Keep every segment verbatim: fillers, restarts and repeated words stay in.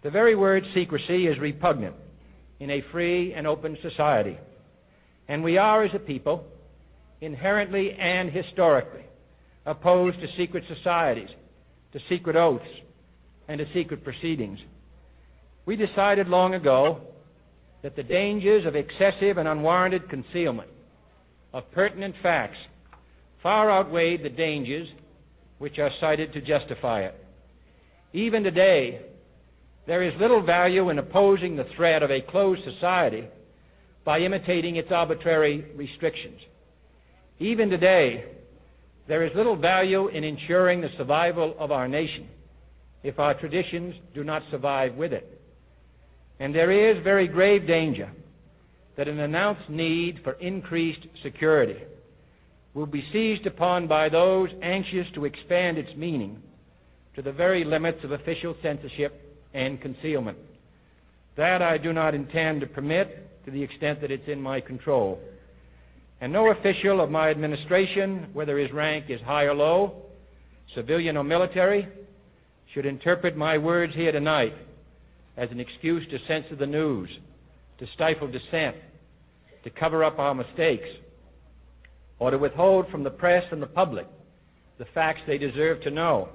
The very word secrecy is repugnant in a free and open society, and we are, as a people, inherently and historically opposed to secret societies, to secret oaths, and to secret proceedings. We decided long ago that the dangers of excessive and unwarranted concealment of pertinent facts far outweighed the dangers which are cited to justify it. Even today, there is little value in opposing the threat of a closed society by imitating its arbitrary restrictions. Even today, there is little value in ensuring the survival of our nation if our traditions do not survive with it. And there is very grave danger that an announced need for increased security will be seized upon by those anxious to expand its meaning to the very limits of official censorship and concealment. That I do not intend to permit to the extent that it's in my control. And no official of my administration, whether his rank is high or low, civilian or military, should interpret my words here tonight as an excuse to censor the news, to stifle dissent, to cover up our mistakes, or to withhold from the press and the public the facts they deserve to know.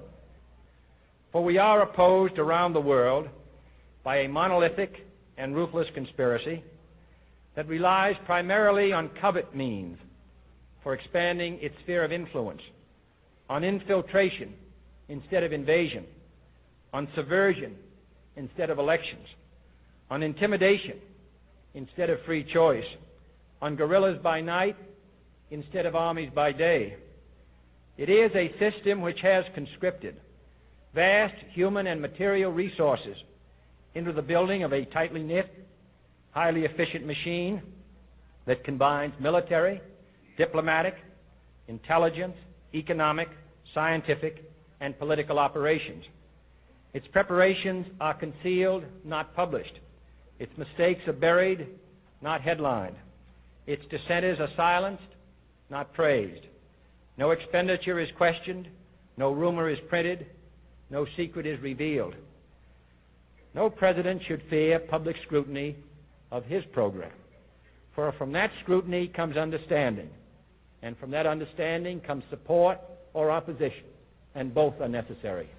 For we are opposed around the world by a monolithic and ruthless conspiracy that relies primarily on covert means for expanding its sphere of influence, on infiltration instead of invasion, on subversion instead of elections, on intimidation instead of free choice, on guerrillas by night instead of armies by day. It is a system which has conscripted vast human and material resources into the building of a tightly knit, highly efficient machine that combines military, diplomatic, intelligence, economic, scientific, and political operations. Its preparations are concealed, not published. Its mistakes are buried, not headlined. Its dissenters are silenced, not praised. No expenditure is questioned, no rumor is printed, no secret is revealed. No president should fear public scrutiny of his program, for from that scrutiny comes understanding, and from that understanding comes support or opposition, and both are necessary.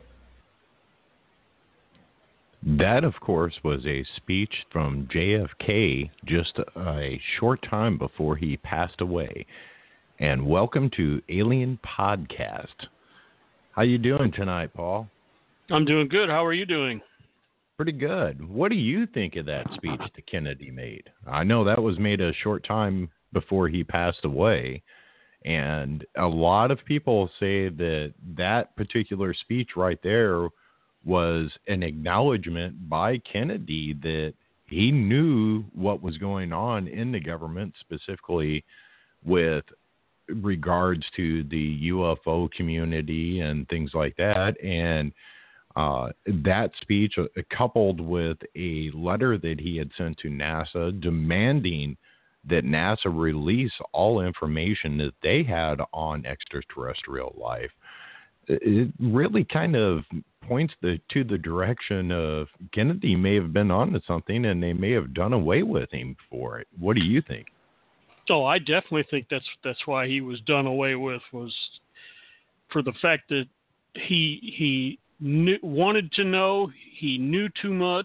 That, of course, was a speech from J F K just a short time before he passed away. And welcome to Alien Podcast. How you doing tonight, Paul? I'm doing good. How are you doing? Pretty good. What do you think of that speech that Kennedy made? I know that was made a short time before he passed away, and a lot of people say that that particular speech right there was an acknowledgement by Kennedy that he knew what was going on in the government, specifically with regards to the U F O community and things like that. And uh, that speech, uh, coupled with a letter that he had sent to NASA demanding that NASA release all information that they had on extraterrestrial life, it really kind of points the, to the direction of Kennedy may have been onto something, and they may have done away with him for it. What do you think? Oh, I definitely think that's that's why he was done away with, was for the fact that he he knew, wanted to know, he knew too much,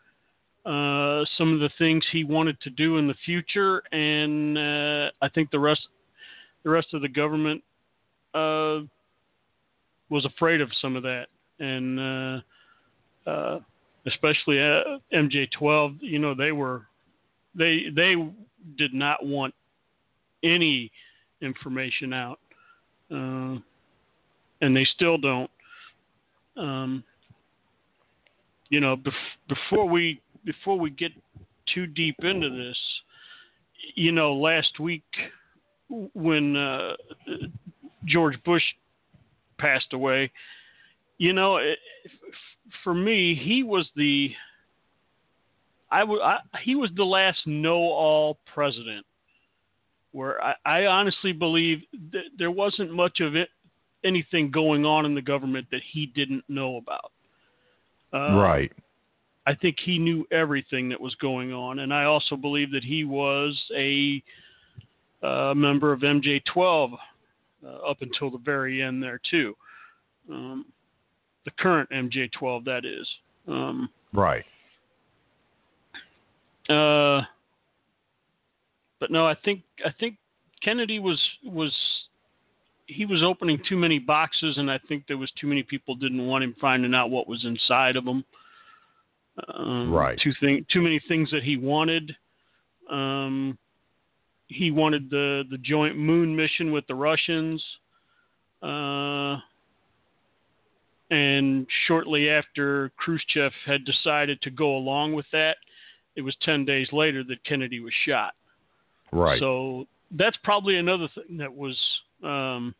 uh, some of the things he wanted to do in the future, and uh, I think the rest the rest of the government uh, was afraid of some of that, and uh, uh, especially uh, M J twelve. You know, they were they they did not want any information out, uh, and they still don't. Um, you know, bef- before we before we get too deep into this, you know, last week when uh, George Bush passed away, you know, it, for me, he was the I, w- I he was the last know-all president, where I, I honestly believe that there wasn't much of it, anything going on in the government that he didn't know about. Uh, right. I think he knew everything that was going on, and I also believe that he was a uh, member of M J twelve uh, up until the very end there too. Um, the current M J twelve, that is. Um, right. Uh, but no, I think I think Kennedy was was he was opening too many boxes, and I think there was too many people didn't want him finding out what was inside of them. Um, right. Too thing, too many things that he wanted. Um, he wanted the the joint moon mission with the Russians. Uh, and shortly after Khrushchev had decided to go along with that, it was ten days later that Kennedy was shot. Right. So that's probably another thing that was um,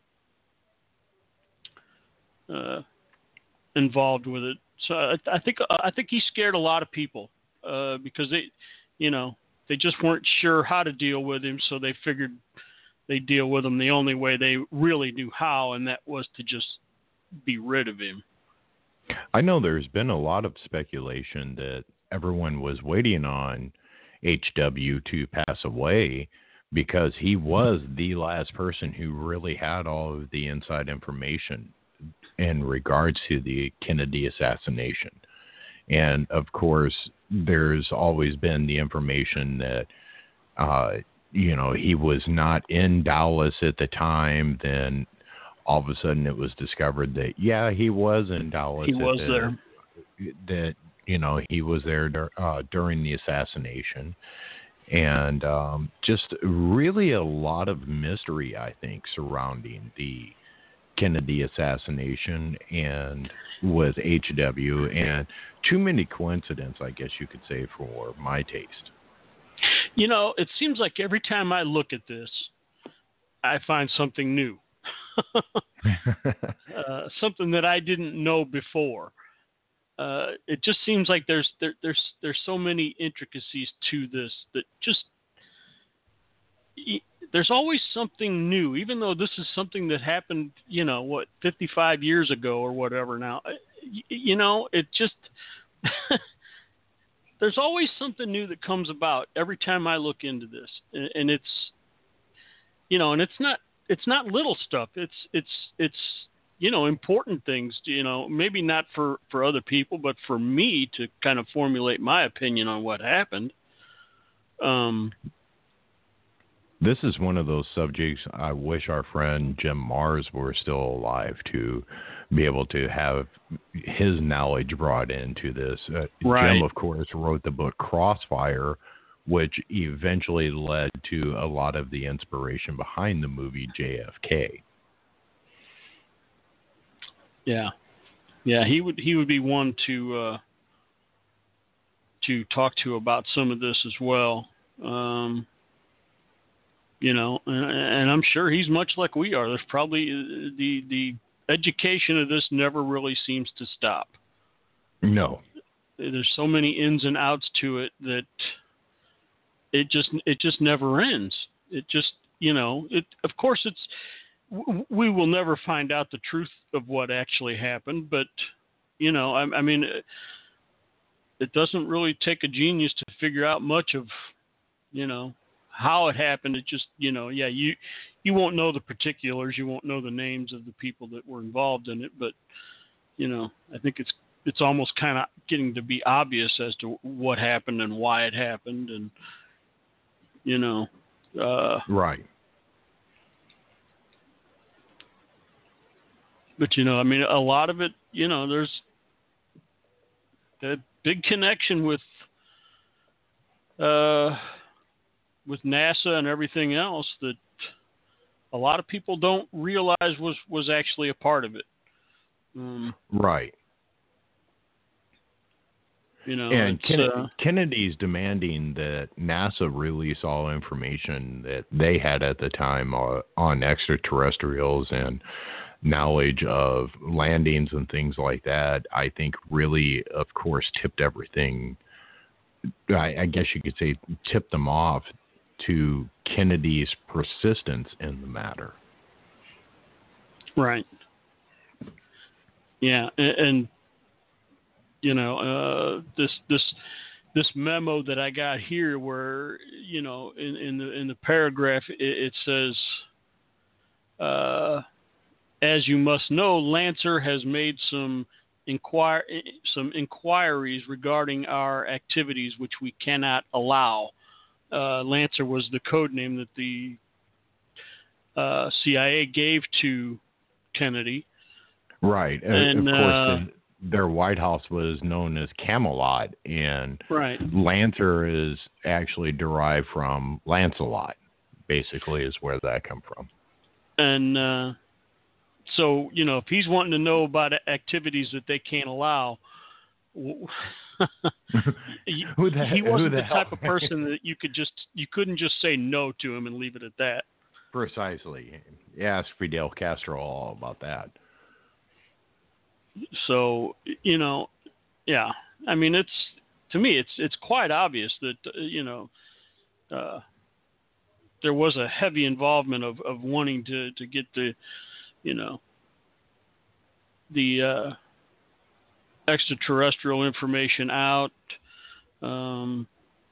uh, involved with it. So I, I think I think he scared a lot of people uh, because they, you know, they just weren't sure how to deal with him. So they figured they'd deal with him the only way they really knew how, and that was to just be rid of him. I know there's been a lot of speculation that everyone was waiting on H W to pass away because he was the last person who really had all of the inside information in regards to the Kennedy assassination. And of course, there's always been the information that, uh, you know, he was not in Dallas at the time. Then all of a sudden it was discovered that, yeah, he was in Dallas. He was the, there. That, you know, he was there uh, during the assassination. And um, just really a lot of mystery, I think, surrounding the Kennedy assassination and with H W, and too many coincidences, I guess you could say, for my taste. You know, it seems like every time I look at this, I find something new. uh, something that I didn't know before. Uh, it just seems like there's there, there's there's so many intricacies to this that just there's always something new, even though this is something that happened, you know, what, fifty-five years ago or whatever now. You know, it just there's always something new that comes about every time I look into this, and, and it's, you know, and it's not it's not little stuff. It's it's it's you know, important things, you know, maybe not for, for other people, but for me to kind of formulate my opinion on what happened. Um, this is one of those subjects I wish our friend Jim Mars were still alive to be able to have his knowledge brought into this. Uh, right. Jim, of course, wrote the book Crossfire, which eventually led to a lot of the inspiration behind the movie J F K. Yeah, yeah, he would he would be one to uh, to talk to about some of this as well. Um, you know, and, and I'm sure he's much like we are. There's probably the the education of this never really seems to stop. No, there's so many ins and outs to it that it just it just never ends. It just, you know, it of course it's. We will never find out the truth of what actually happened, but, you know, I, I mean, it, it doesn't really take a genius to figure out much of, you know, how it happened. It just, you know, yeah, you you won't know the particulars, you won't know the names of the people that were involved in it, but, you know, I think it's it's almost kind of getting to be obvious as to what happened and why it happened, and, you know, uh, right. But, you know, I mean, a lot of it, you know, there's a big connection with uh, with NASA and everything else that a lot of people don't realize was, was actually a part of it. Um, right. You know, and Ken- uh, Kennedy's demanding that NASA release all information that they had at the time uh, on extraterrestrials and knowledge of landings and things like that, I think really, of course, tipped everything. I, I guess you could say tipped them off to Kennedy's persistence in the matter. Right. Yeah. And, and you know, uh, this this this memo that I got here, where you know, in, in the in the paragraph it, it says, uh, as you must know, Lancer has made some inquire some inquiries regarding our activities, which we cannot allow. Uh, Lancer was the code name that the uh, C I A gave to Kennedy. Right. And, of course, uh, the, their White House was known as Camelot, and right. Lancer is actually derived from Lancelot, basically, is where that come from. And uh, so, you know, if he's wanting to know about activities that they can't allow, who the, he wasn't who the, the type hell? of person that you could just you couldn't just say no to him and leave it at that. Precisely. Ask Fidel Castro all about that. So, you know, yeah. I mean, it's to me, it's it's quite obvious that uh, you know uh, there was a heavy involvement of, of wanting to, to get the you know the uh, extraterrestrial information out, um,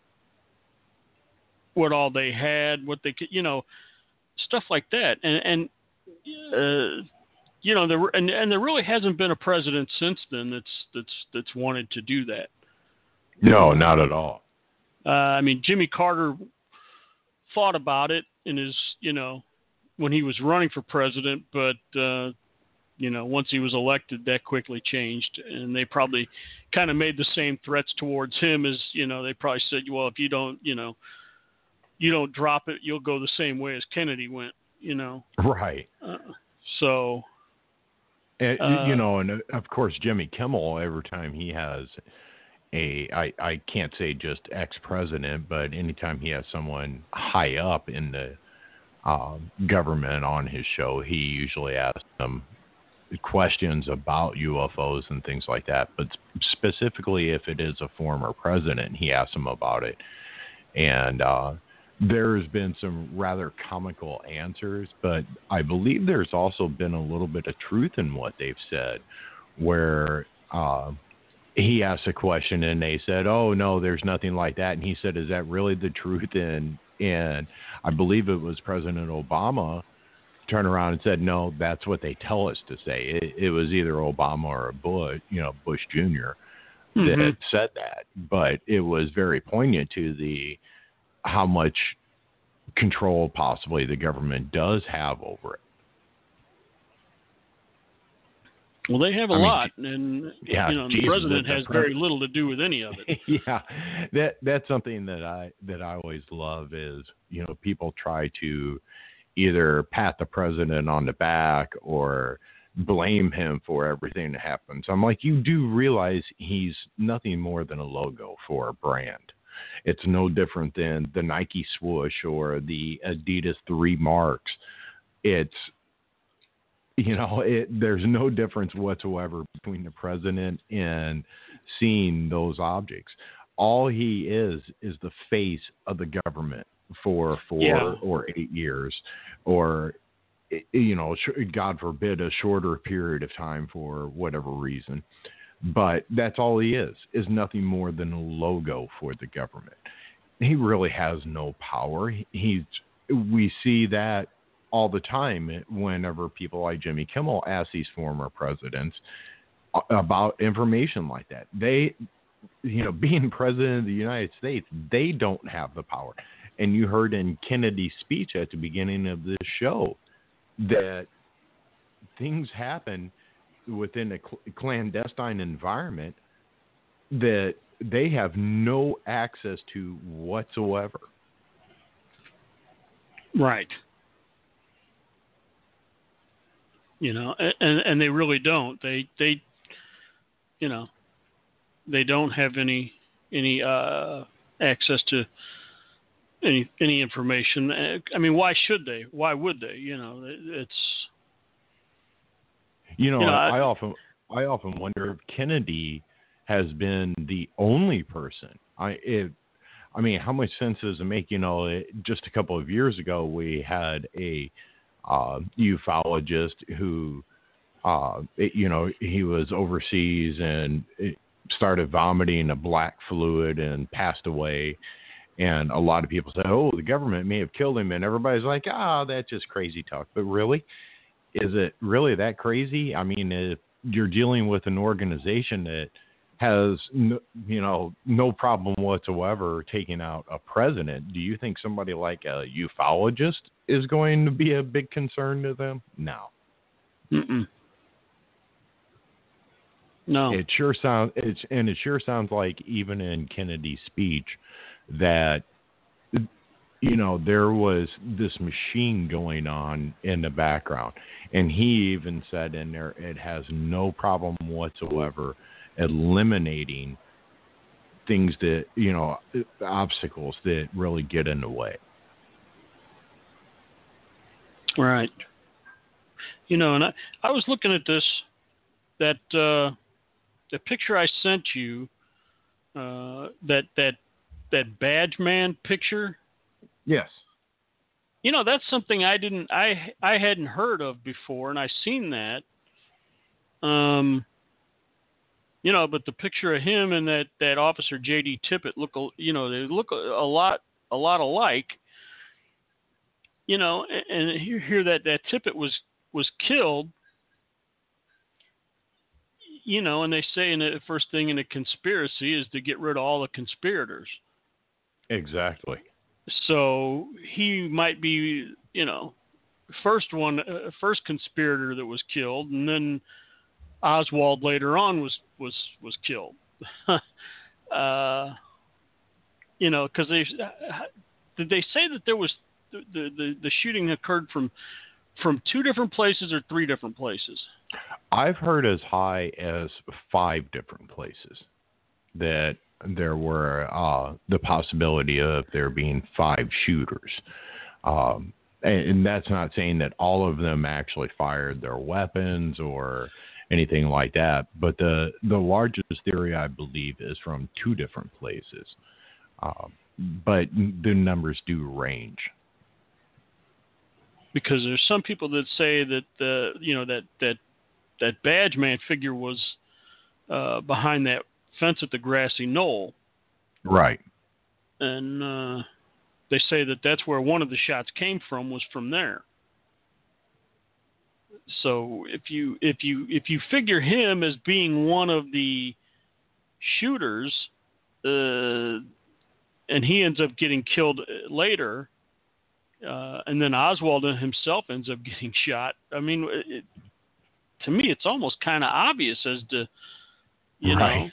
what all they had, what they could, you know, stuff like that, and and. Uh, You know, there and, and there really hasn't been a president since then that's that's that's wanted to do that. No, not at all. Uh, I mean, Jimmy Carter thought about it in his, you know, when he was running for president, but uh, you know, once he was elected, that quickly changed, and they probably kind of made the same threats towards him as, you know, they probably said, well, if you don't, you know, you don't drop it, you'll go the same way as Kennedy went, you know. Right. Uh, so. And, Uh, you know, and of course, Jimmy Kimmel, every time he has a, I, I can't say just ex-president, but anytime he has someone high up in the uh, government on his show, he usually asks them questions about U F Os and things like that. But specifically, if it is a former president, he asks them about it. And uh, there's been some rather comical answers, but I believe there's also been a little bit of truth in what they've said, where uh, he asked a question and they said, oh, no, there's nothing like that. And he said, is that really the truth? And, and I believe it was President Obama turned around and said, no, that's what they tell us to say. It, it was either Obama or Bush, you know, Bush Junior that mm-hmm. had said that. But it was very poignant to the how much control possibly the government does have over it. Well, they have a I lot, mean, and yeah, you know, geez, the president the has pre- very little to do with any of it. yeah, that that's something that I that I always love is, you know, people try to either pat the president on the back or blame him for everything that happens. I'm like, you do realize he's nothing more than a logo for a brand. It's no different than the Nike swoosh or the Adidas three marks. It's, you know, it, there's no difference whatsoever between the president and seeing those objects. All he is is the face of the government for four yeah. or eight years, or, you know, God forbid, a shorter period of time for whatever reason. But that's all he is, is nothing more than a logo for the government. He really has no power. He's, we see that all the time whenever people like Jimmy Kimmel ask these former presidents about information like that. They, you know, being president of the United States, they don't have the power. And you heard in Kennedy's speech at the beginning of this show that things happen within a cl- clandestine environment that they have no access to whatsoever. Right. You know, and and they really don't. They they, you know, they don't have any any uh, access to any any information. I mean, why should they? Why would they? You know, it's. You know, you know I, I, I often I often wonder if Kennedy has been the only person. I it, I mean, how much sense does it make? You know, it, just a couple of years ago, we had a uh, ufologist who, uh, it, you know, he was overseas and it, started vomiting a black fluid and passed away. And a lot of people say, oh, the government may have killed him. And everybody's like, ah, oh, that's just crazy talk. But really, is it really that crazy? I mean, if you're dealing with an organization that has, no, you know, no problem whatsoever taking out a president, do you think somebody like a ufologist is going to be a big concern to them? No. Mm-mm. No. It sure sounds, it's, and it sure sounds like even in Kennedy's speech that, you know, there was this machine going on in the background. And he even said in there, it has no problem whatsoever eliminating things that, you know, obstacles that really get in the way. Right. You know, and I, I was looking at this, that uh, the picture I sent you, uh, that that that badge man picture. Yes. You know, that's something I didn't, I I hadn't heard of before, and I seen that. Um. You know, but the picture of him and that, that officer J D Tippit look, you know, they look a, a lot a lot alike. You know, and, and here, here that, that Tippit was was killed. You know, and they say in the first thing in a conspiracy is to get rid of all the conspirators. Exactly. So he might be, you know, first one, uh, first conspirator that was killed, and then Oswald later on was was was killed. uh, you know, because they did they say that there was the, the the shooting occurred from from two different places or three different places? I've heard as high as five different places that there were uh, the possibility of there being five shooters. Um, and, and that's not saying that all of them actually fired their weapons or anything like that. But the, the largest theory, I believe, is from two different places. Um, but the numbers do range. Because there's some people that say that the you know that that that badge man figure was uh, behind that fence at the grassy knoll, right? And uh, they say that that's where one of the shots came from, was from there. So if you if you if you figure him as being one of the shooters, uh, and he ends up getting killed later. Uh, and then Oswald himself ends up getting shot. I mean, it, to me, it's almost kind of obvious as to, you right. know.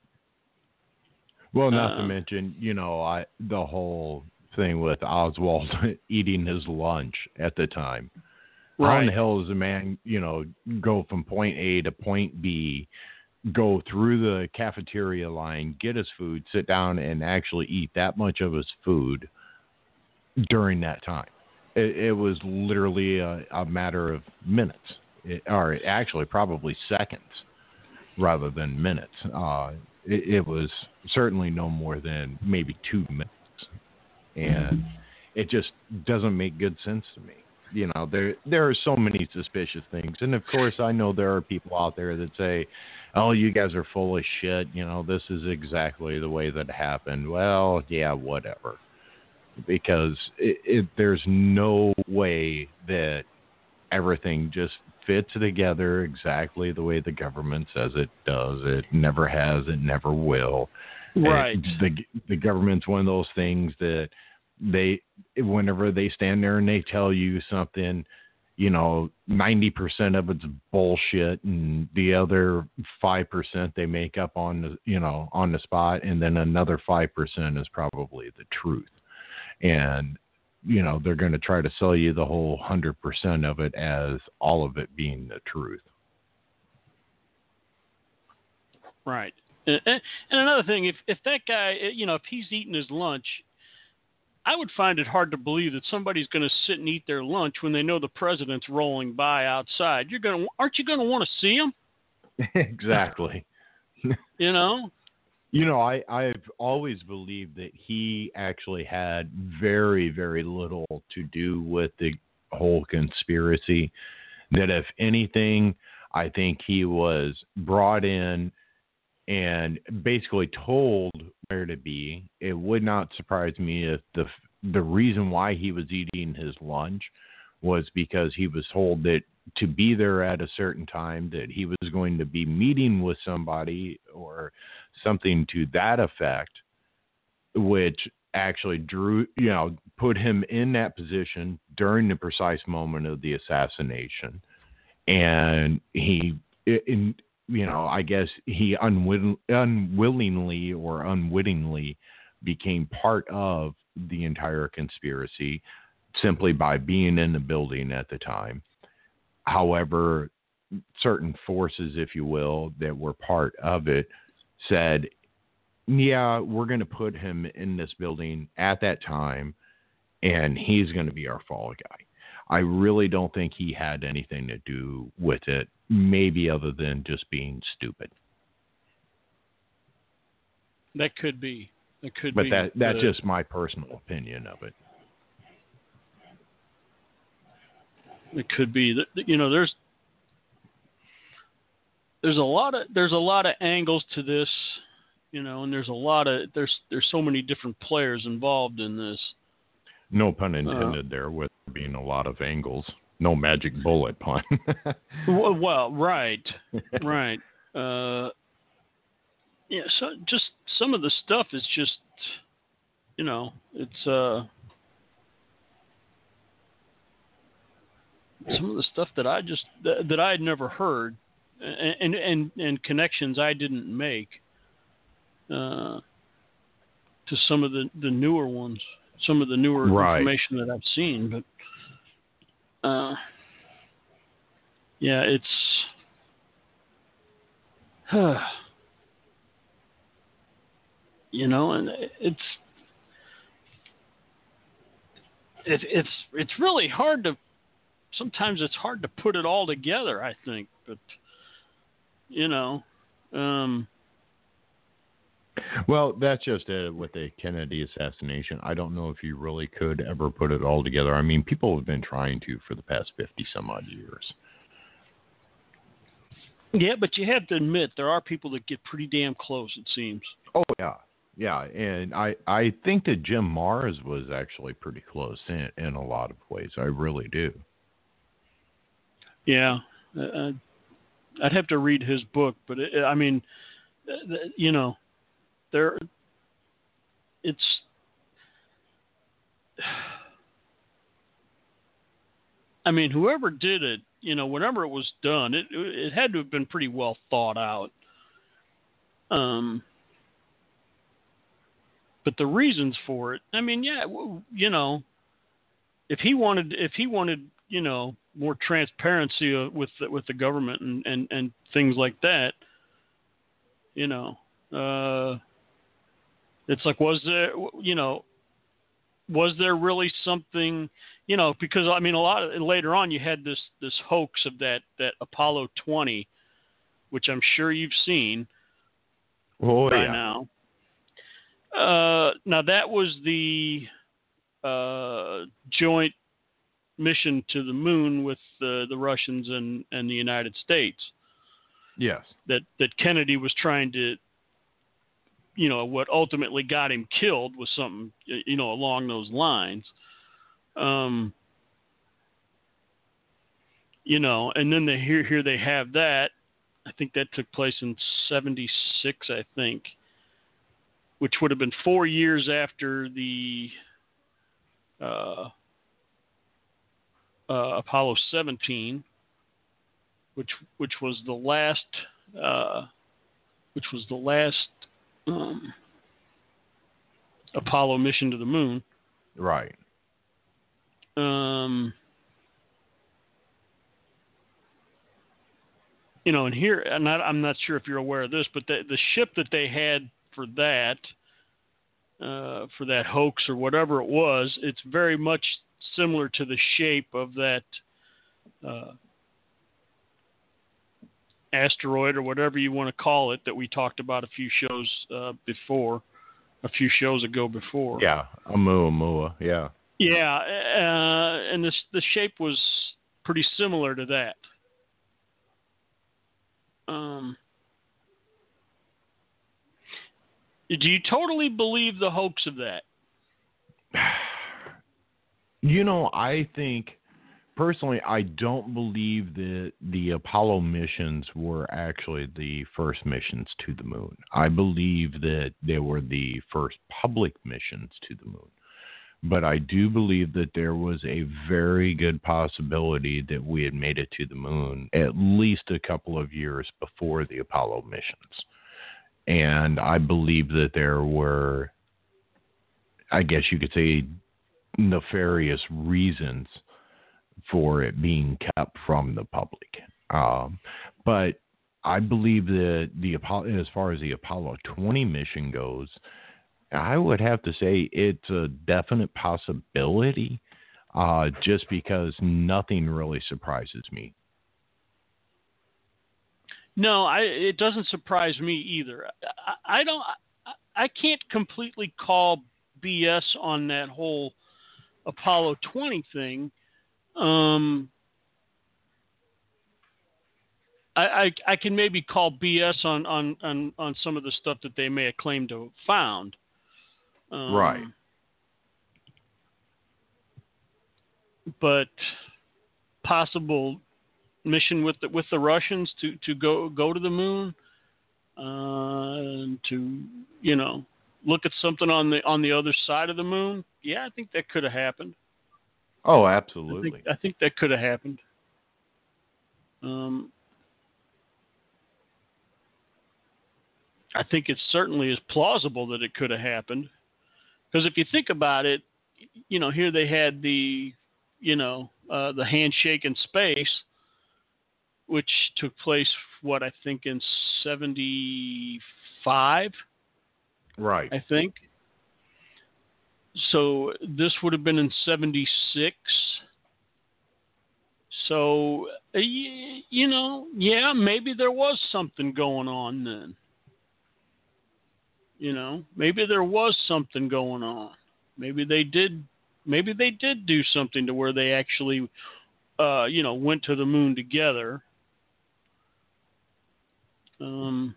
Well, not uh, to mention, you know, I the whole thing with Oswald eating his lunch at the time. Right. How in the hell does a man, you know, go from point A to point B, go through the cafeteria line, get his food, sit down, and actually eat that much of his food during that time? It, it was literally a, a matter of minutes, it, or actually probably seconds rather than minutes. Uh, it, it was certainly no more than maybe two minutes. And it just doesn't make good sense to me. You know, there there are so many suspicious things. And, of course, I know there are people out there that say, oh, you guys are full of shit. You know, this is exactly the way that it happened. Well, yeah, whatever. Because it, it, there's no way that everything just fits together exactly the way the government says it does. It never has. It never will. Right. It, the the government's one of those things that they, whenever they stand there and they tell you something, you know, ninety percent of it's bullshit, and the other five percent they make up on the, you know, on the spot, and then another five percent is probably the truth. And, you know, they're going to try to sell you the whole one hundred percent of it as all of it being the truth. Right. And, and another thing, if, if that guy, you know, if he's eating his lunch, I would find it hard to believe that somebody's going to sit and eat their lunch when they know the president's rolling by outside. You're going to, aren't you going to want to see him? Exactly. You know? You know, I, I've always believed that he actually had very, very little to do with the whole conspiracy. That if anything, I think he was brought in and basically told where to be. It would not surprise me if the the reason why he was eating his lunch was because he was told that to be there at a certain time, that he was going to be meeting with somebody or something to that effect, which actually drew, you know, put him in that position during the precise moment of the assassination. And he, in, you know, I guess he unwill- unwillingly or unwittingly became part of the entire conspiracy simply by being in the building at the time. However, certain forces, if you will, that were part of it said, yeah, we're going to put him in this building at that time, and he's going to be our fall guy. I really don't think he had anything to do with it, maybe other than just being stupid. That could be. That could but be. But that that's uh, just my personal opinion of it. It could be that, you know, there's there's a lot of there's a lot of angles to this, you know, and there's a lot of there's there's so many different players involved in this. No pun intended uh, there, with being a lot of angles. No magic bullet pun. well, well, right, right. Uh, yeah, so just some of the stuff is just, you know, it's uh. some of the stuff that I just that, that I had never heard, and and and connections I didn't make uh, to some of the, the newer ones, some of the newer right. information that I've seen. But uh, yeah, it's uh, you know, and it's it, it's it's really hard to. Sometimes it's hard to put it all together, I think, but you know, um, well, that's just it with the Kennedy assassination. I don't know if you really could ever put it all together. I mean, people have been trying to for the past fifty some odd years. Yeah, but you have to admit there are people that get pretty damn close, it seems. Oh yeah. Yeah, and I, I think that Jim Mars was actually pretty close in, in a lot of ways. I really do. Yeah, uh, I'd have to read his book, but it, I mean, you know, there, it's, I mean, whoever did it, you know, whenever it was done, it it had to have been pretty well thought out. Um, but the reasons for it, I mean, yeah, you know, if he wanted, if he wanted, you know, more transparency with the, with the government and, and, and things like that, you know, uh, it's like, was there, you know, was there really something, you know, because I mean, a lot of later on you had this, this hoax of that, that Apollo twenty, which I'm sure you've seen oh, by yeah. now. Uh, now that was the uh, joint mission to the moon with uh, the Russians and, and the United States. Yes. That that Kennedy was trying to, you know, what ultimately got him killed was something, you know, along those lines. Um, you know, and then they here here they have that. I think that took place in seventy-six, I think, which would have been four years after the uh, uh, Apollo seventeen, which which was the last uh, which was the last um, Apollo mission to the moon. Right. Um, you know, and here, and I, I'm not sure if you're aware of this, but the the ship that they had for that, uh, for that hoax or whatever it was, it's very much similar to the shape of that uh, asteroid or whatever you want to call it that we talked about a few shows uh, before, a few shows ago before. Yeah, Oumuamua, yeah. Yeah, uh, and this the shape was pretty similar to that. Um, Do you totally believe the hoax of that? You know, I think, personally, I don't believe that the Apollo missions were actually the first missions to the moon. I believe that they were the first public missions to the moon. But I do believe that there was a very good possibility that we had made it to the moon at least a couple of years before the Apollo missions. And I believe that there were, I guess you could say, nefarious reasons for it being kept from the public. Um, but I believe that the Apollo, as far as the Apollo twenty mission goes, I would have to say it's a definite possibility, uh, just because nothing really surprises me. No, I, it doesn't surprise me either. I, I don't. I, I can't completely call B S on that whole Apollo twenty thing. Um, I, I I can maybe call B S on, on, on, on some of the stuff that they may have claimed to have found. Um, right. But possible mission with the, with the Russians to, to go go to the moon, uh, to you know look at something on the on the other side of the moon. Yeah, I think that could have happened. Oh, I absolutely. think, I think that could have happened. Um, I think it certainly is plausible that it could have happened. Because if you think about it, you know, here they had the, you know, uh, the handshake in space, which took place, what, I think in seventy-five? Right. I think. So this would have been in seventy-six. So, you know, yeah, maybe there was something going on then. You know, maybe there was something going on. Maybe they did. Maybe they did do something to where they actually, uh, you know, went to the moon together. Um,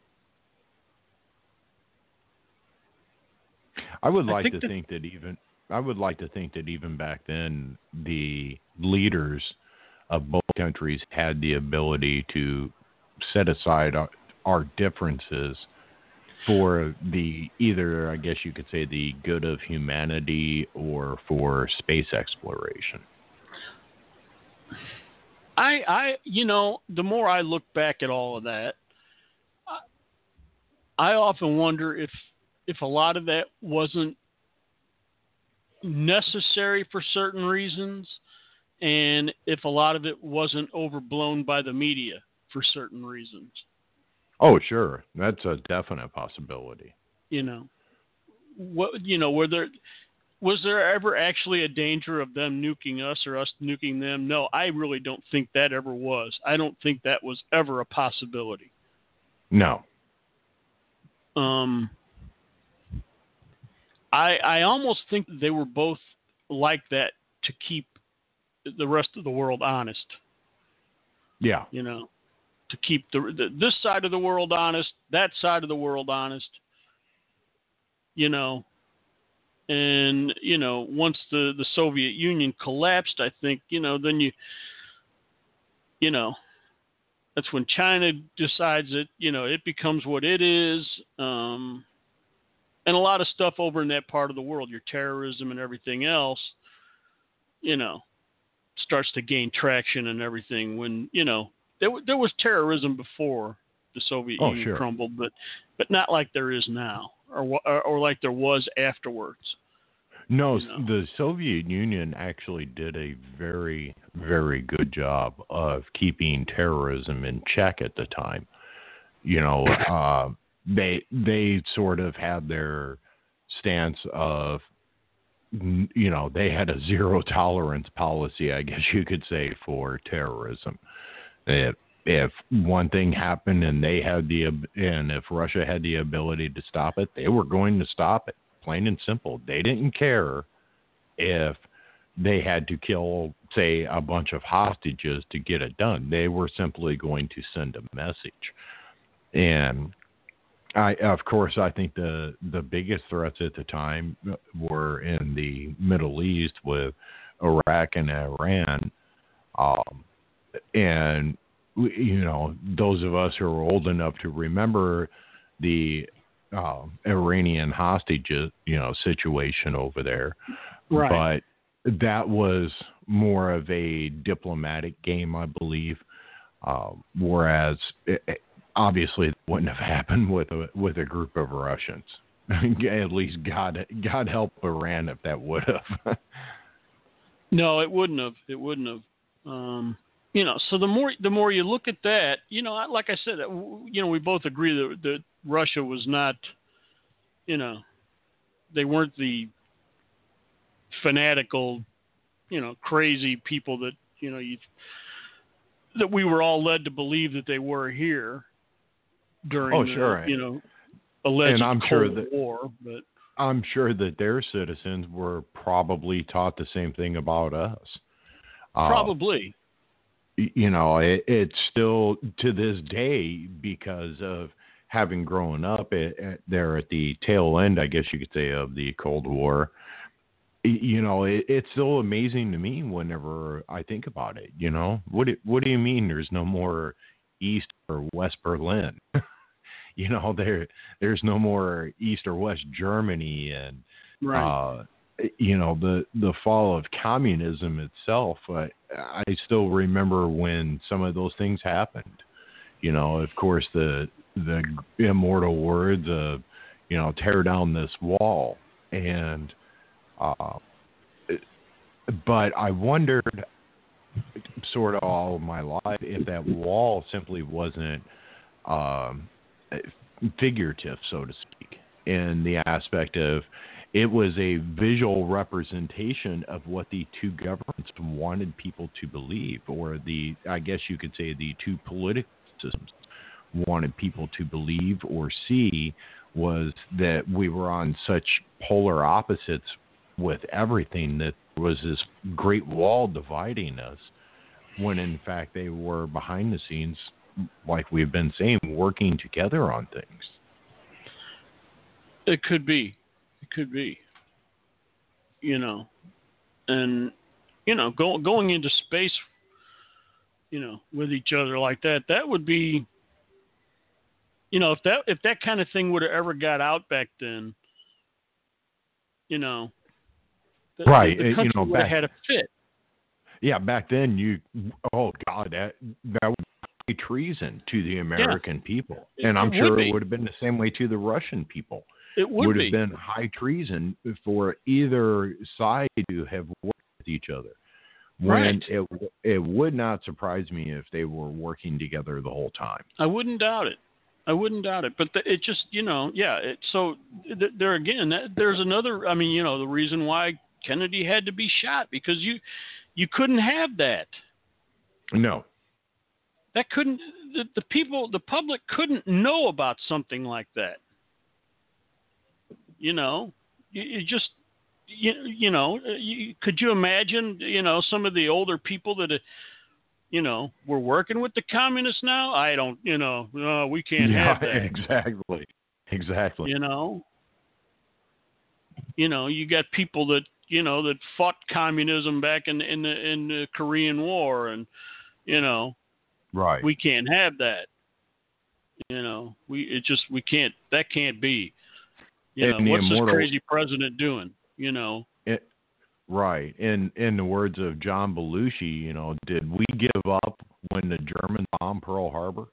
I would I like think to that, think that even I would like to think that even back then the leaders of both countries had the ability to set aside our, our differences for the either, I guess you could say, the good of humanity or for space exploration. I, I, you know, the more I look back at all of that, I, I often wonder if, if a lot of that wasn't necessary for certain reasons, and if a lot of it wasn't overblown by the media for certain reasons. Oh, sure. That's a definite possibility. You know, what, you know, were there, was there ever actually a danger of them nuking us or us nuking them? No, I really don't think that ever was. I don't think that was ever a possibility. No. Um, I, I almost think they were both like that to keep the rest of the world honest. Yeah. You know, to keep the, the this side of the world honest, that side of the world honest. You know, and you know, once the, the Soviet Union collapsed, I think, you know, then you, you know, that's when China decides that, you know, it becomes what it is. Um, and a lot of stuff over in that part of the world, your terrorism and everything else, you know, starts to gain traction and everything. When, you know, there, there was terrorism before the Soviet oh, Union sure. crumbled, but but not like there is now, or or, or like there was afterwards. No, You know? The Soviet Union actually did a very, very good job of keeping terrorism in check at the time. You know, uh, they they sort of had their stance of, you know, they had a zero tolerance policy, I guess you could say, for terrorism. If, if one thing happened and they had the, and if Russia had the ability to stop it, they were going to stop it. Plain and simple. They didn't care if they had to kill, say, a bunch of hostages to get it done. They were simply going to send a message. And I, of course, I think the the biggest threats at the time were in the Middle East with Iraq and Iran, um, and you know, those of us who are old enough to remember the uh, Iranian hostages, you know, situation over there, Right. but that was more of a diplomatic game, I believe, uh, whereas. It, Obviously, it wouldn't have happened with a with a group of Russians. At least God God help Iran if that would have. No, it wouldn't have. It wouldn't have. Um, you know, so the more the more you look at that, you know, like I said, you know, we both agree that, that Russia was not, you know, they weren't the fanatical, you know, crazy people that you know you that we were all led to believe that they were here. During oh, sure. the, you know, alleged and I'm Cold sure that, War, but I'm sure that their citizens were probably taught the same thing about us. Probably. Uh, you know, it, it's still to this day because of having grown up at, at there at the tail end, I guess you could say, of the Cold War. You know, it, it's still amazing to me whenever I think about it. You know, what do, what do you mean there's no more East or West Berlin? You know, there there's no more East or West Germany, and right. uh, you know the the fall of communism itself. Uh, I still remember when some of those things happened. You know, of course, the the immortal words of, you know, tear down this wall, and uh, but I wondered sort of all of my life if that wall simply wasn't um, figurative, so to speak, in the aspect of it was a visual representation of what the two governments wanted people to believe, or the, I guess you could say, the two political systems wanted people to believe or see, was that we were on such polar opposites with everything that there was this great wall dividing us, when in fact they were behind the scenes, like we've been saying, working together on things. It could be. It could be. You know, and, you know, go, going into space, you know, with each other like that, that would be, you know, if that, if that kind of thing would have ever got out back then, you know, the, right. the country you know, would have had a fit. Yeah, back then you, oh God, that that would be treason to the American yeah. people, and I'm it sure would it would have been the same way to the Russian people. It would, would be. have been high treason for either side to have worked with each other. When right. it it would not surprise me if they were working together the whole time. I wouldn't doubt it. I wouldn't doubt it. But the, it just, you know, yeah. It, so th- there again, that, there's another. I mean, you know, the reason why Kennedy had to be shot, because you. You couldn't have that. No. That couldn't, the, the people, the public couldn't know about something like that. You know, you, you just, you, you know, you, could you imagine, you know, some of the older people that, you know, were working with the communists now? I don't, you know, no, we can't yeah, have that. Exactly. Exactly. You know, you know, you got people that, you know, that fought communism back in in the in the Korean War, and you know, right. we can't have that. You know, we it just we can't. That can't be. You and know, what's immortal, this crazy president doing? You know, it, right. In in the words of John Belushi, you know, did we give up when the Germans bombed Pearl Harbor?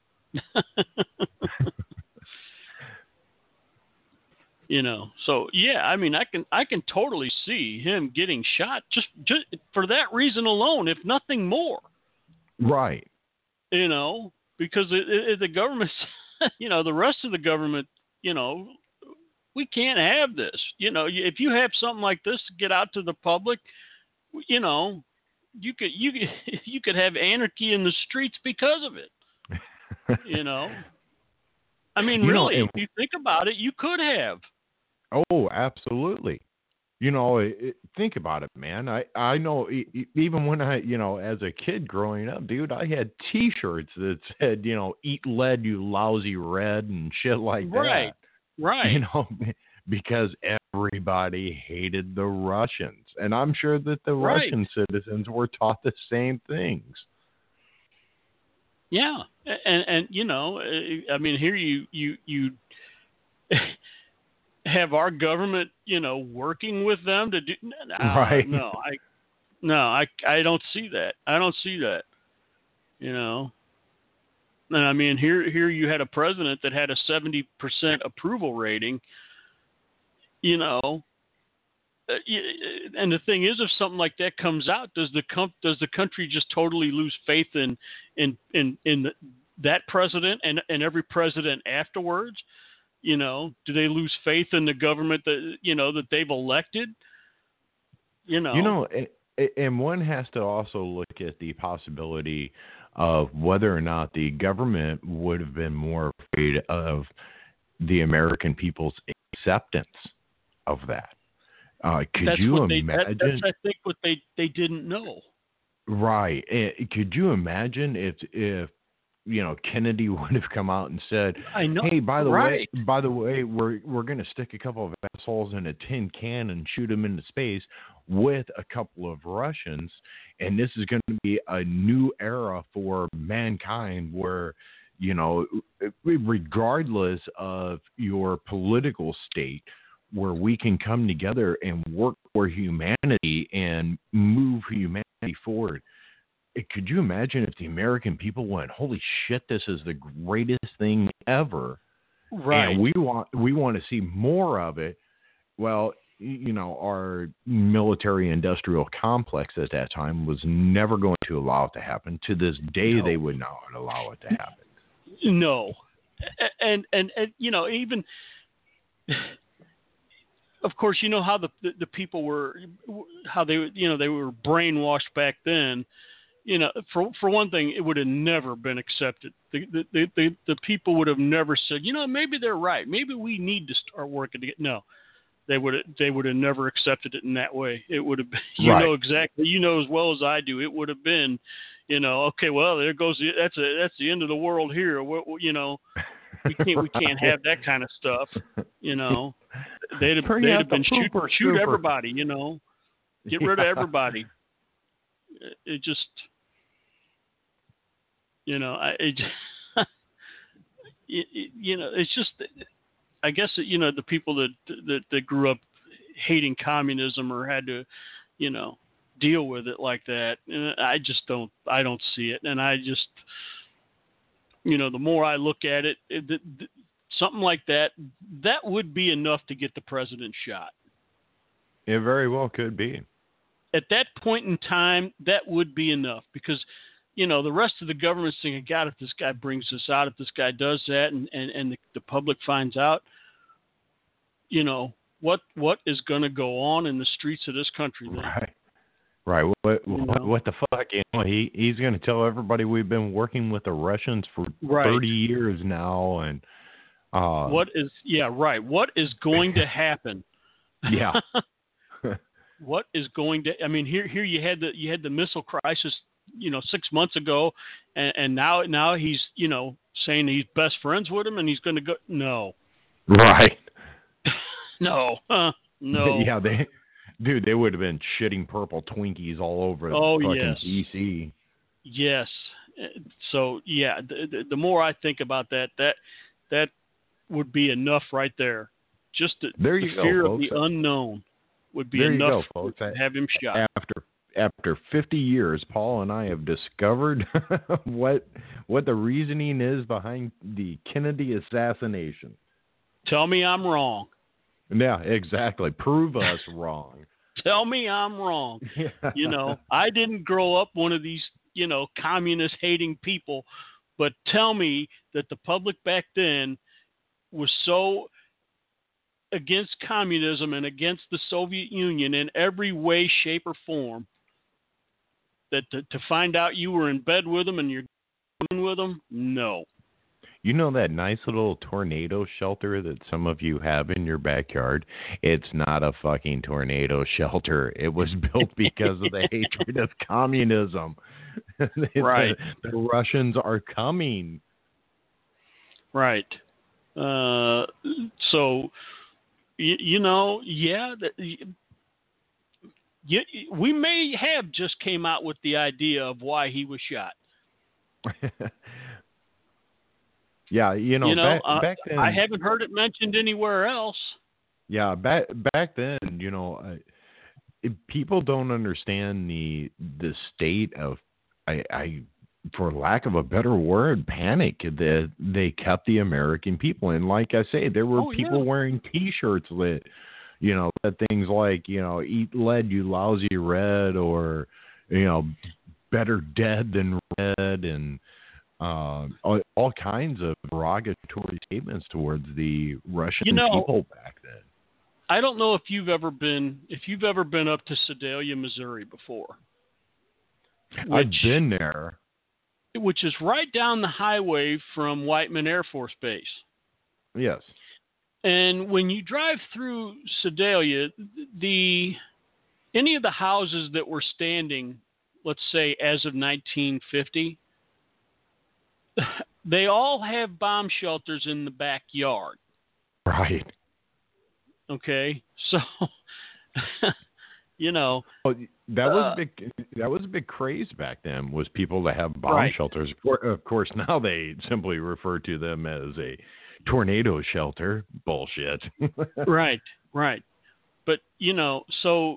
You know, so yeah, I mean, I can I can totally see him getting shot just just for that reason alone, if nothing more. Right. You know, because it, it, the government, you know, the rest of the government, you know, we can't have this. You know, if you have something like this get out to the public, you know, you could you you could have anarchy in the streets because of it. You know, I mean, you really, know, if you think about it, you could have. Oh, absolutely. You know, it, it, think about it, man. I, I know e- e- even when I, you know, as a kid growing up, dude, I had T-shirts that said, you know, "Eat lead, you lousy red," and shit like Right, that. right. You know, because everybody hated the Russians, and I'm sure that the Right. Russian citizens were taught the same things. Yeah, and and you know, I mean, here you you you have our government, you know, working with them to do. No, Right. No, I no, I I don't see that. I don't see that. You know, and I mean, here here you had a president that had a seventy percent approval rating. You know. And the thing is, if something like that comes out, does the com- does the country just totally lose faith in in in, in the, that president and, and every president afterwards? You know, do they lose faith in the government that you know that they've elected? You know, You know, and, and one has to also look at the possibility of whether or not the government would have been more afraid of the American people's acceptance of that. Uh, could that's you what they, imagine? that, that's, I think, what they, they didn't know. Right. Eh, Could you imagine if if you know Kennedy would have come out and said, I know. "Hey, by the right. way, by the way, we're we're going to stick a couple of assholes in a tin can and shoot them into space with a couple of Russians, and this is going to be a new era for mankind where." You know, regardless of your political state, where we can come together and work for humanity and move humanity forward. Could you imagine if the American people went, "Holy shit, this is the greatest thing ever." Right. And we want we want to see more of it. Well, you know, our military industrial complex at that time was never going to allow it to happen. To this day, No. they would not allow it to happen. No. And, and, and you know, even, of course, you know how the, the, the people were, how they, you know, they were brainwashed back then. You know, for for one thing, it would have never been accepted. The the, the, the, the people would have never said, you know, maybe they're right. Maybe we need to start working together. No, they would have, they would have never accepted it in that way. It would have been, you Right. know exactly, you know as well as I do. It would have been, you know, okay, well, there goes the, that's a that's the end of the world here. We, we, you know, we can't we can't have that kind of stuff. You know, they'd have Bring they'd out have been the shoot pooper shoot scooper. everybody. You know, get rid of Yeah. everybody. It, it just. You know, I, it, it, you know, it's just, I guess, you know, the people that, that, that grew up hating communism or had to, you know, deal with it like that. And I just don't, I don't see it. And I just, you know, the more I look at it, it, it something like that, that would be enough to get the president shot. It very well could be. At that point in time, that would be enough because, you know, the rest of the government's thinking, God, if this guy brings this out, if this guy does that, and, and, and the, the public finds out, you know, what what is going to go on in the streets of this country then? Right. Right. What You what, know? what the fuck? You know, he he's going to tell everybody we've been working with the Russians for Right. thirty years now, and uh, What is yeah right? What is going to happen? Yeah. What is going to? I mean, here here you had the you had the missile crisis, you know, six months ago, and, and now now he's you know saying he's best friends with him, and he's going to go. No, Right. no, uh, no. Yeah, they, dude, they would have been shitting purple Twinkies all over Oh, the fucking yes. D C. Yes. So yeah, the, the, the more I think about that, that that would be enough right there. Just the, There you the go, fear of folks. the unknown would be There you enough go, folks. to have him shot. After after fifty years, Paul and I have discovered what what the reasoning is behind the Kennedy assassination. Tell me I'm wrong. Yeah, exactly. Prove us wrong. Tell me I'm wrong. You know, I didn't grow up one of these, you know, communist hating people, but tell me that the public back then was so against communism and against the Soviet Union in every way, shape, or form that to, to find out you were in bed with them and you're with them, no. You know that nice little tornado shelter that some of you have in your backyard? It's not a fucking tornado shelter. It was built because of the hatred of communism. Right. The, the Russians are coming. Right. Uh, so, you, you know, yeah, that, you, we may have just came out with the idea of why he was shot. Yeah, you know, you know back, uh, back then, I haven't heard it mentioned anywhere else. Yeah, back back then, you know, I, people don't understand the the state of, I, I, for lack of a better word, panic that they kept the American people in. Like I say, there were Oh, people yeah. wearing T-shirts that, you know, that things like, you know, eat lead, you lousy red, or, you know, better dead than red, and Uh, all, all kinds of derogatory statements towards the Russian you know, people back then. I don't know if you've ever been if you've ever been up to Sedalia, Missouri before. Which, I've been there. Which is right down the highway from Whiteman Air Force Base. Yes. And when you drive through Sedalia, the any of the houses that were standing, let's say as of nineteen fifty, they all have bomb shelters in the backyard. Right. Okay, so you know well, that was uh, a big that was a big craze back then. Was people to have bomb right. shelters? Of course, now they simply refer to them as a tornado shelter. Bullshit. Right, right. But you know, so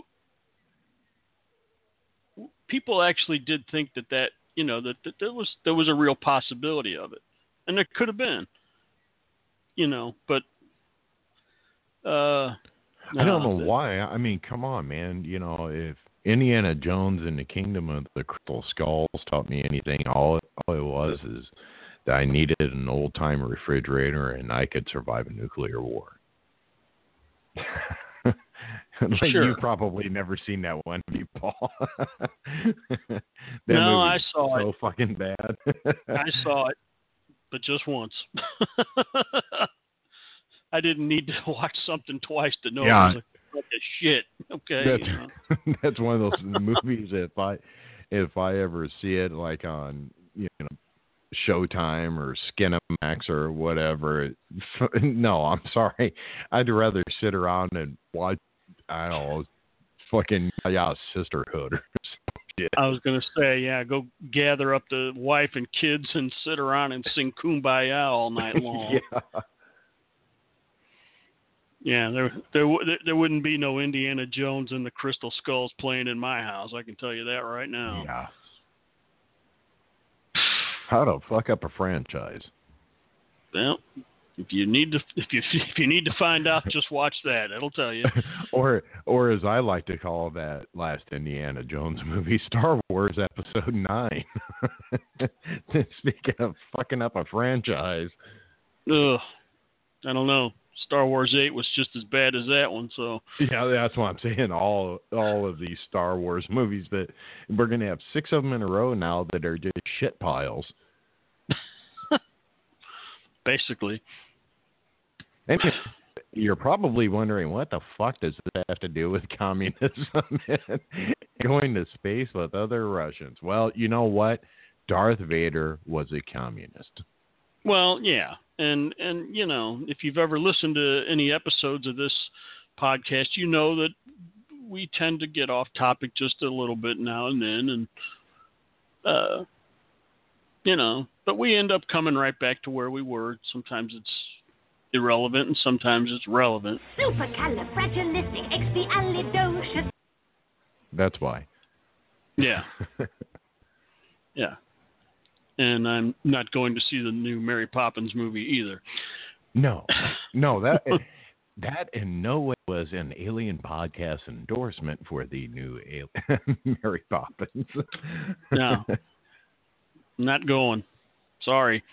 people actually did think that that you know that, that there was there was a real possibility of it, and there could have been. You know, but. Uh, no, I don't know the, why. I mean, come on, man. You know, if Indiana Jones and the Kingdom of the Crystal Skulls taught me anything, all it, all it was is that I needed an old-time refrigerator and I could survive a nuclear war. Like sure. You've probably never seen that one, have you, Paul? that no, I movie's saw so it. So fucking bad. I saw it, but just once. I didn't need to watch something twice to know yeah. it was a, like a shit. Okay, That's, you know? that's one of those movies that if I if I ever see it like on you know Showtime or Skinamax or whatever, no, I'm sorry. I'd rather sit around and watch. I don't know, fucking yeah, Sisterhood or something. I was gonna say, yeah, go gather up the wife and kids and sit around and sing Kumbaya all night long. yeah. Yeah, there, there, there wouldn't be no Indiana Jones and the Crystal Skulls playing in my house. I can tell you that right now. Yeah. How to fuck up a franchise? Well, if you need to, if you if you need to find out, just watch that. It'll tell you. or, or as I like to call that last Indiana Jones movie, Star Wars Episode Nine. Speaking of fucking up a franchise. Ugh, I don't know. Star Wars eight was just as bad as that one, so yeah, that's what I'm saying. All all of these Star Wars movies that we're gonna have six of them in a row now that are just shit piles. Basically. And you're probably wondering what the fuck does this have to do with communism and going to space with other Russians? Well, you know what? Darth Vader was a communist. Well, yeah. And, and you know, if you've ever listened to any episodes of this podcast, you know that we tend to get off topic just a little bit now and then. And, uh, you know, but we end up coming right back to where we were. Sometimes it's irrelevant and sometimes it's relevant. Supercalifragilisticexpialidocious. That's why. Yeah. Yeah. And I'm not going to see the new Mary Poppins movie either. No, no, that that in no way was an Alien Podcast endorsement for the new Alien Mary Poppins. No, not going. Sorry.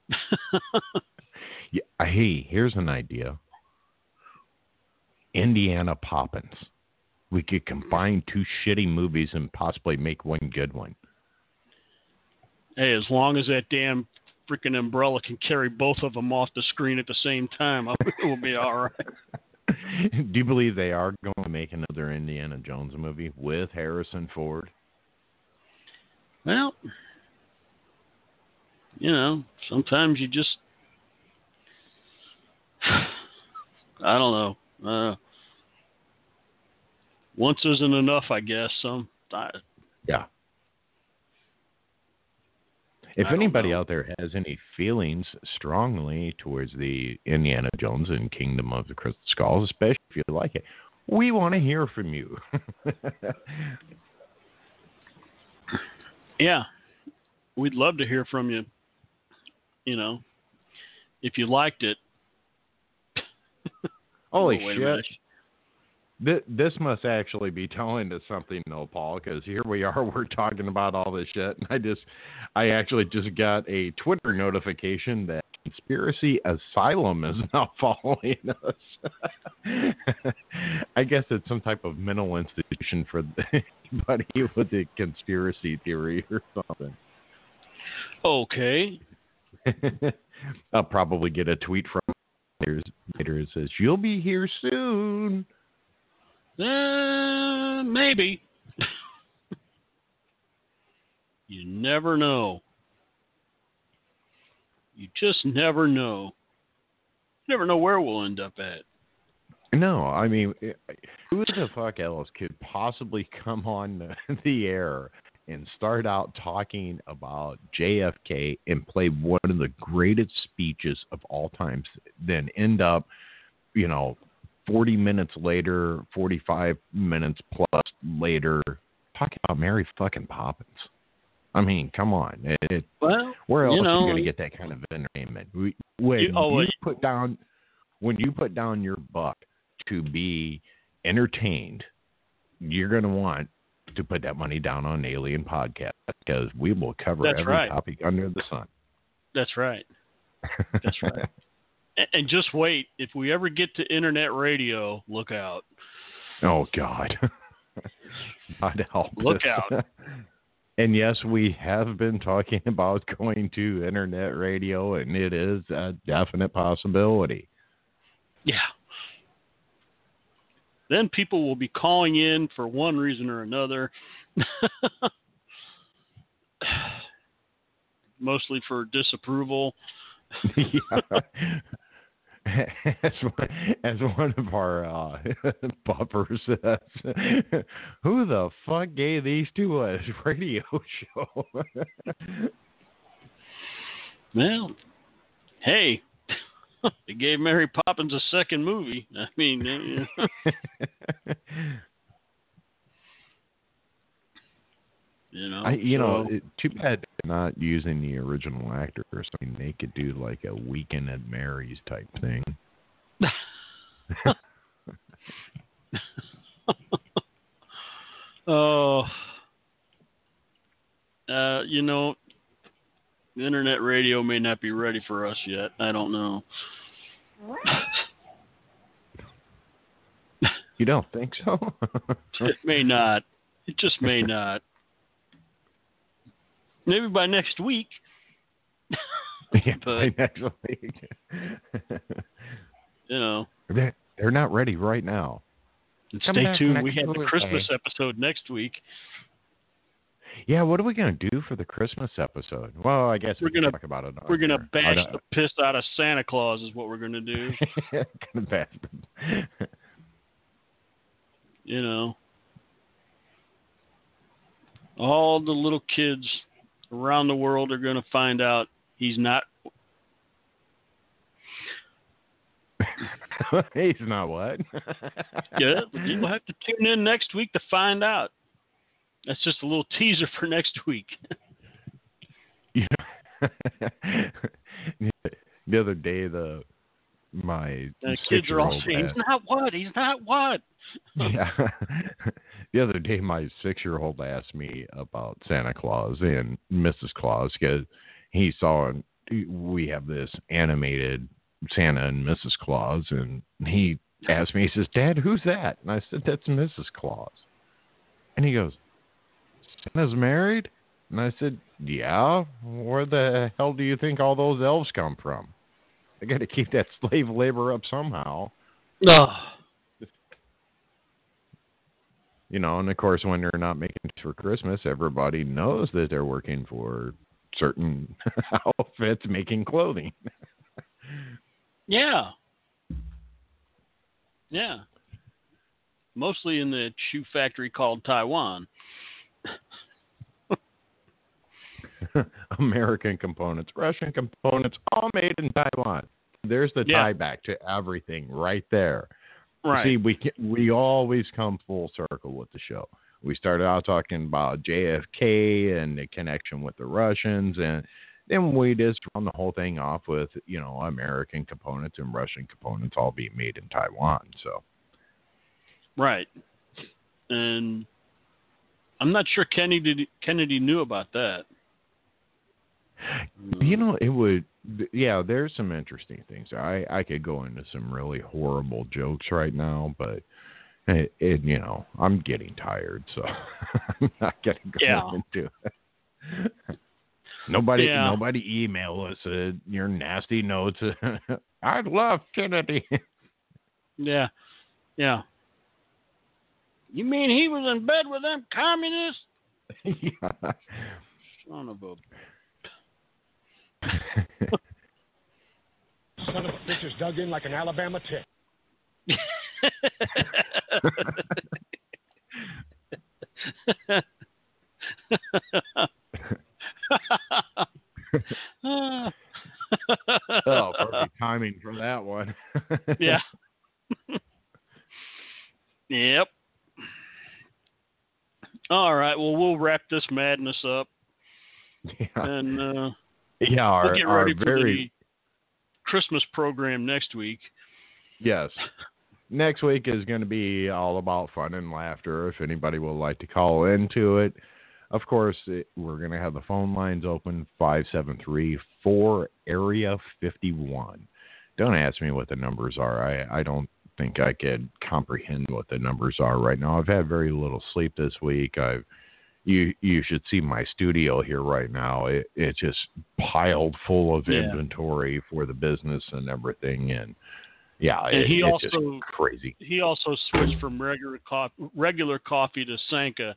Yeah, hey, here's an idea. Indiana Poppins. We could combine two shitty movies and possibly make one good one. Hey, as long as that damn freaking umbrella can carry both of them off the screen at the same time, it will be all right. Do you believe they are going to make another Indiana Jones movie with Harrison Ford? Well, you know, sometimes you just, I don't know. Uh, once isn't enough, I guess. Some, I, yeah. If I anybody out there has any feelings strongly towards the Indiana Jones and Kingdom of the Crystal Skulls, especially if you like it, we want to hear from you. Yeah, we'd love to hear from you. You know, if you liked it. Holy oh, shit. Th- this must actually be telling us something, though, Paul, because here we are, we're talking about all this shit, and I just, I actually just got a Twitter notification that Conspiracy Asylum is now following us. I guess it's some type of mental institution for anybody with a conspiracy theory or something. Okay. I'll probably get a tweet from later that says, "You'll be here soon." Uh, maybe. You never know. You just never know. You never know where we'll end up at. No, I mean, who the fuck else could possibly come on the, the air and start out talking about J F K and play one of the greatest speeches of all times, then end up, you know, forty minutes later, forty-five minutes plus later, talking about Mary fucking Poppins? I mean, come on. It, it, well, where else you know, are you going to get that kind of entertainment? When you, oh, you put down, when you put down your buck to be entertained, you're going to want to put that money down on Alien Podcast, because we will cover That's every right. topic under the sun. That's right. That's right. and, and just wait. If we ever get to internet radio, look out. Oh, God. God help Look us. out. And yes, we have been talking about going to internet radio, and it is a definite possibility. Yeah. Then people will be calling in for one reason or another. Mostly for disapproval. Yeah. As one, as one of our uh, buffers says, who the fuck gave these to a radio show? Well, hey, they gave Mary Poppins a second movie. I mean, uh, you know, I, you so, know, it, too bad not using the original actor or something. They could do like a Weekend at Mary's type thing. Oh, uh, you know, internet radio may not be ready for us yet. I don't know. You don't think so? It may not. It just may not. Maybe by next week. Yeah, but, by next week. You know. They're, they're not ready right now. And Come stay tuned. We have week. the Christmas episode next week. Yeah, what are we going to do for the Christmas episode? Well, I guess we're we can gonna talk about it. We're going to bash oh, no. the piss out of Santa Claus is what we're going to do. Gonna bash You know. All the little kids around the world are going to find out he's not. He's not what? Yeah, you'll have to tune in next week to find out. That's just a little teaser for next week. Yeah. The other day, the my the kids are all saying, asked, "He's not what? He's not what?" Yeah. The other day, my six-year-old asked me about Santa Claus and Missus Claus, because he saw, we have this animated Santa and Missus Claus, and he asked me, he says, "Dad, who's that?" And I said, "That's Missus Claus." And he goes, "Santa's married?" And I said, yeah, where the hell do you think all those elves come from? They got to keep that slave labor up somehow. No. You know, and of course, when they're not making it for Christmas, everybody knows that they're working for certain outfits making clothing. Yeah. Yeah. Mostly in the shoe factory called Taiwan. American components, Russian components, all made in Taiwan. There's the Yeah. tie back to everything right there. Right. See, we we always come full circle with the show. We started out talking about J F K and the connection with the Russians, and then we just run the whole thing off with, you know, American components and Russian components all being made in Taiwan. So, right. And I'm not sure Kennedy Kennedy knew about that. you know, it would. Yeah, there's some interesting things. I I could go into some really horrible jokes right now, but it, it you know, I'm getting tired, so I'm not gonna go Yeah. into it. Nobody, Yeah. nobody email us uh, your nasty notes. I love Kennedy. Yeah. Yeah. You mean he was in bed with them communists? Yeah. Son of a... Son of a bitch is dug in like an Alabama tick. Oh, perfect timing for that one. Yeah. Yep. All right. Well, we'll wrap this madness up, Yeah. and uh, Yeah, our, we'll get our ready for very the Christmas program next week. yes. Next week is going to be all about fun and laughter. If anybody would like to call into it, of course, it, we're going to have the phone lines open five seven three four area fifty-one. Don't ask me what the numbers are. I, I don't think I could comprehend what the numbers are right now. I've had very little sleep this week. I've you you should see my studio here right now. It it's just piled full of Yeah. inventory for the business and everything, and yeah, And it, he it's also- just crazy. He also switched from regular coffee, regular coffee to Sanka.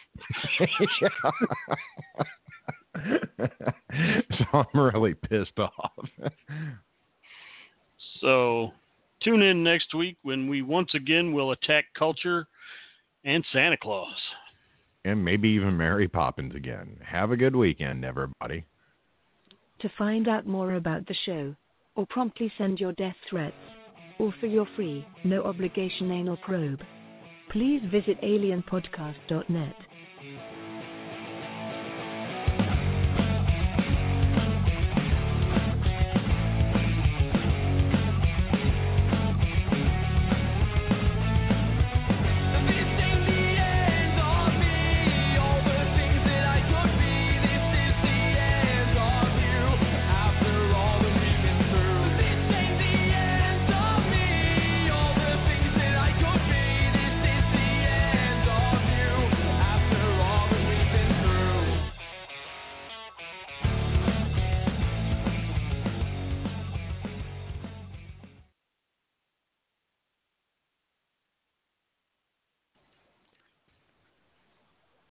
So I'm really pissed off. So tune in next week when we once again will attack culture and Santa Claus. And maybe even Mary Poppins again. Have a good weekend, everybody. To find out more about the show, or promptly send your death threats, or for your free, no obligation anal probe, please visit alien podcast dot net.